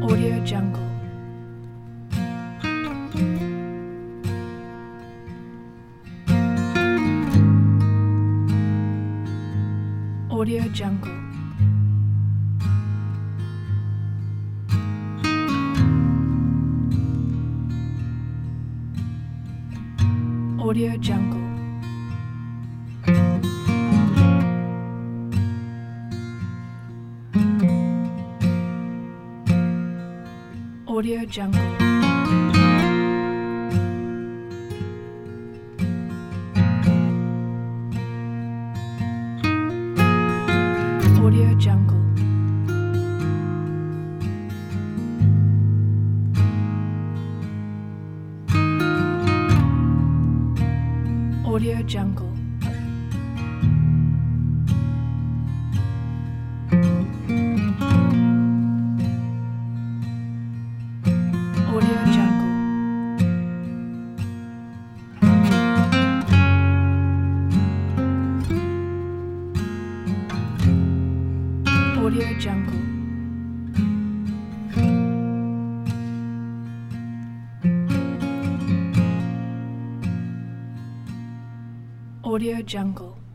Audio Jungle. Audio Jungle. Audio Jungle. Audio Jungle. Audio Jungle. Audio Jungle. Audio Jungle. Audio Jungle. Audio Jungle.